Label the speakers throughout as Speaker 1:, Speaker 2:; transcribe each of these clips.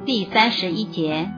Speaker 1: 第31节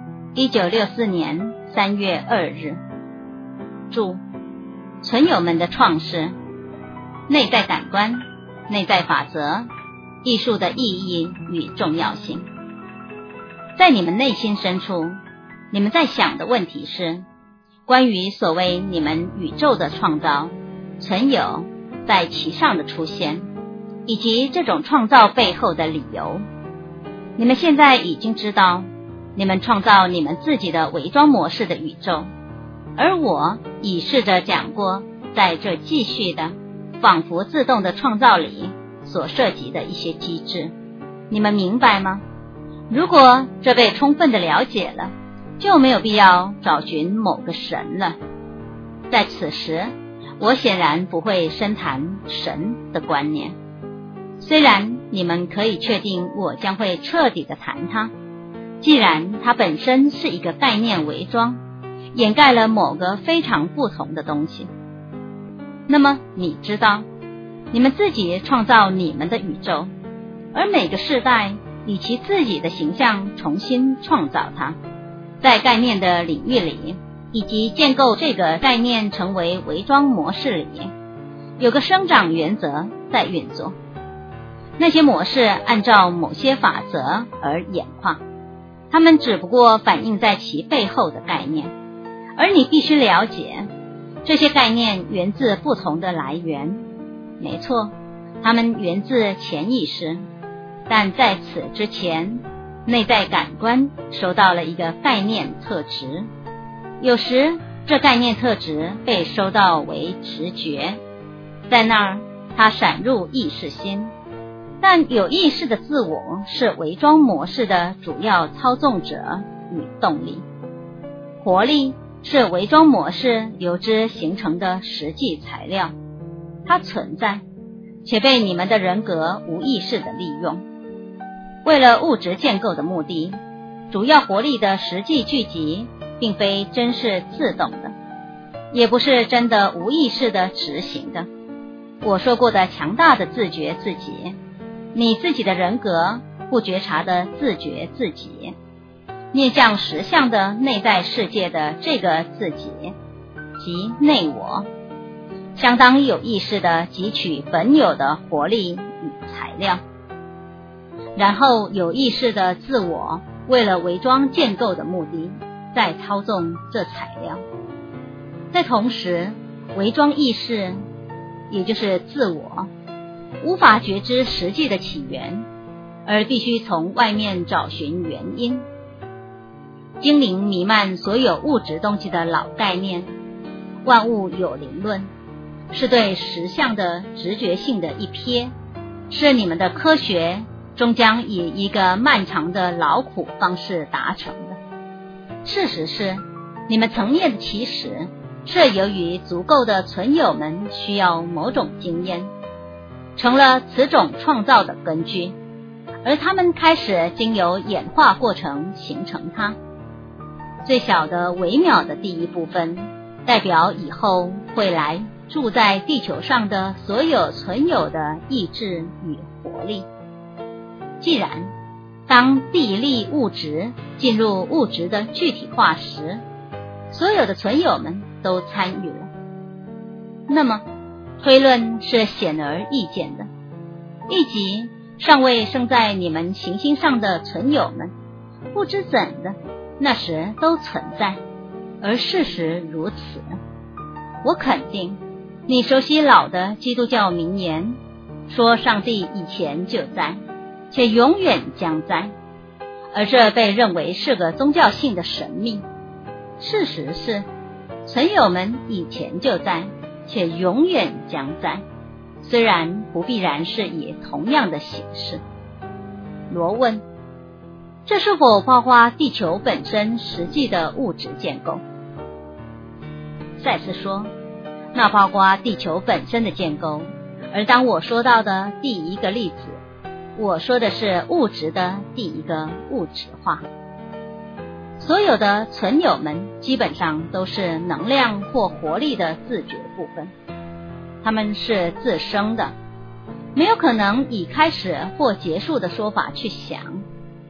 Speaker 1: ，1964年3月2日。注：存有们的创世，内在感官、内在法则、艺术的意义与重要性。在你们内心深处，你们在想的问题是关于所谓你们宇宙的创造、存有在其上的出现，以及这种创造背后的理由。你们现在已经知道，你们创造你们自己的伪装模式的宇宙，而我已试着讲过，在这继续的仿佛自动的创造里所涉及的一些机制。你们明白吗？如果这被充分的了解了，就没有必要找寻某个神了。在此时，我显然不会深谈神的观念，虽然你们可以确定我将会彻底的谈它，既然它本身是一个概念伪装，掩盖了某个非常不同的东西。那么你知道，你们自己创造你们的宇宙，而每个世代以其自己的形象重新创造它。在概念的领域里，以及建构这个概念成为伪装模式里，有个生长原则在运作。那些模式按照某些法则而演化，它们只不过反映在其背后的概念，而你必须了解，这些概念源自不同的来源。没错，它们源自潜意识，但在此之前，内在感官收到了一个概念特质，有时这概念特质被收到为直觉，在那儿它闪入意识心。但有意识的自我是伪装模式的主要操纵者与动力，活力是伪装模式由之形成的实际材料，它存在，且被你们的人格无意识的利用。为了物质建构的目的，主要活力的实际聚集并非真是自动的，也不是真的无意识的执行的。我说过的强大的自觉自己，你自己的人格不觉察的自觉自己，面向实相的内在世界的这个自己，即内我，相当有意识的汲取本有的活力与材料，然后有意识的自我为了伪装建构的目的，再操纵这材料。在同时，伪装意识，也就是自我，无法觉知实际的起源，而必须从外面找寻原因。精灵弥漫所有物质东西的老概念，万物有灵论，是对实相的直觉性的一瞥，是你们的科学终将以一个漫长的劳苦方式达成的。事实是，你们层面的起始是由于足够的存有们需要某种经验，成了此种创造的根据，而他们开始经由演化过程形成它。最小的微秒的第一部分，代表以后会来住在地球上的所有存有的意志与活力。既然当地力物质进入物质的具体化时，所有的存有们都参与了，那么推论是显而易见的，以及尚未生在你们行星上的存有们，不知怎的那时都存在，而事实如此。我肯定你熟悉老的基督教名言，说上帝以前就在，且永远将在，而这被认为是个宗教性的神秘。事实是，存有们以前就在，且永远将在，虽然不必然是以同样的形式。罗问：这是否包括地球本身实际的物质建构？赛斯说，那包括地球本身的建构，而当我说到的第一个例子，我说的是物质的第一个物质化。所有的存有们基本上都是能量或活力的自觉部分，它们是自生的，没有可能以开始或结束的说法去想。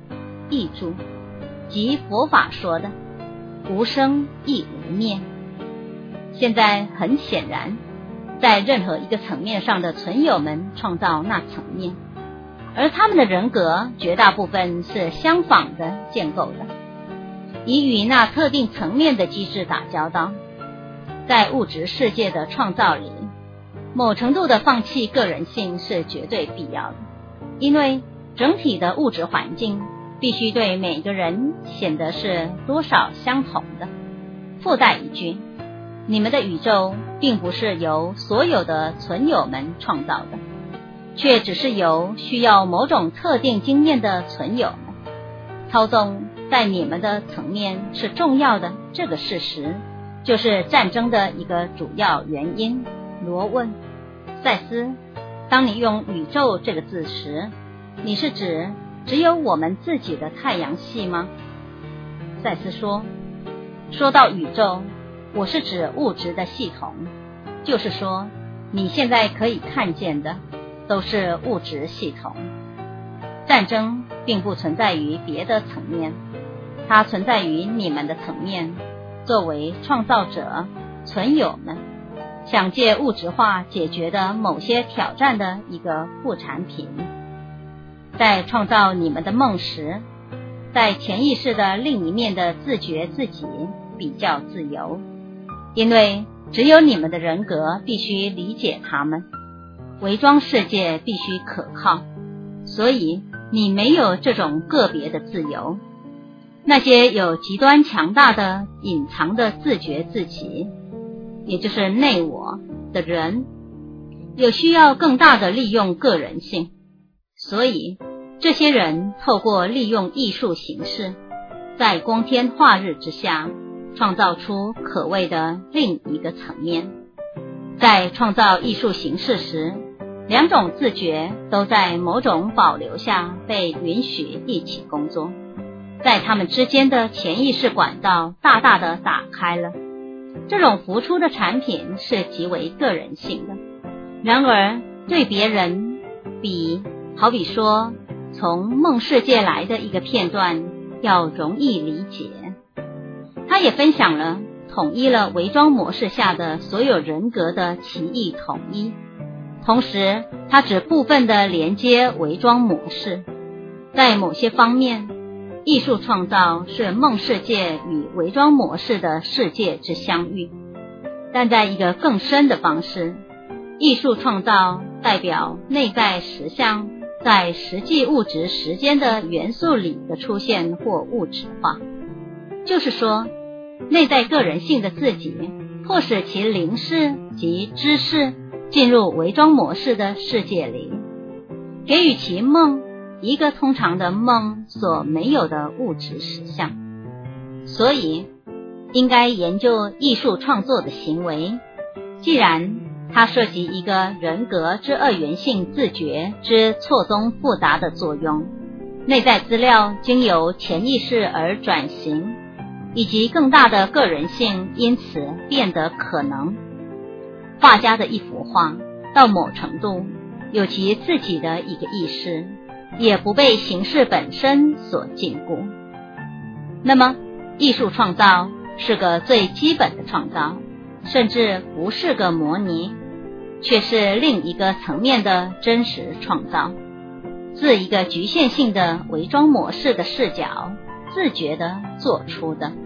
Speaker 1: 义住，即佛法说的无生亦无灭。现在很显然，在任何一个层面上的存有们创造那层面，而他们的人格绝大部分是相仿的建构的，以与那特定层面的机制打交道。在物质世界的创造里，某程度的放弃个人性是绝对必要的，因为整体的物质环境必须对每个人显得是多少相同的。附带一句，你们的宇宙并不是由所有的存有们创造的，却只是由需要某种特定经验的存有们操纵。在你们的层面是重要的这个事实，就是战争的一个主要原因。罗问：赛斯，当你用宇宙这个字时，你是指只有我们自己的太阳系吗？赛斯说，说到宇宙，我是指物质的系统，就是说你现在可以看见的都是物质系统。战争并不存在于别的层面，它存在于你们的层面，作为创造者存有们想借物质化解决的某些挑战的一个副产品。在创造你们的梦时，在潜意识的另一面的自觉自己比较自由，因为只有你们的人格必须理解它们，伪装世界必须可靠，所以你没有这种个别的自由。那些有极端强大的隐藏的自觉自己，也就是内我的人，有需要更大的利用个人性，所以这些人透过利用艺术形式，在光天化日之下创造出可谓的另一个层面。在创造艺术形式时，两种自觉都在某种保留下被允许一起工作，在他们之间的潜意识管道大大的打开了。这种浮出的产品是极为个人性的，然而对别人好比说从梦世界来的一个片段要容易理解。他也分享了统一了伪装模式下的所有人格的奇异统一，同时他只部分的连接伪装模式。在某些方面，艺术创造是梦世界与伪装模式的世界之相遇，但在一个更深的方式，艺术创造代表内在实相在实际物质时间的元素里的出现或物质化，就是说内在个人性的自己迫使其灵视及知识进入伪装模式的世界里，给予其梦一个通常的梦所没有的物质实相。所以应该研究艺术创作的行为，既然它涉及一个人格之二元性自觉之错综复杂的作用，内在资料经由潜意识而转型，以及更大的个人性因此变得可能。画家的一幅画到某程度有其自己的一个意识，也不被形式本身所禁锢。那么艺术创造是个最基本的创造，甚至不是个模拟，却是另一个层面的真实创造，自一个局限性的伪装模式的视角自觉地做出的。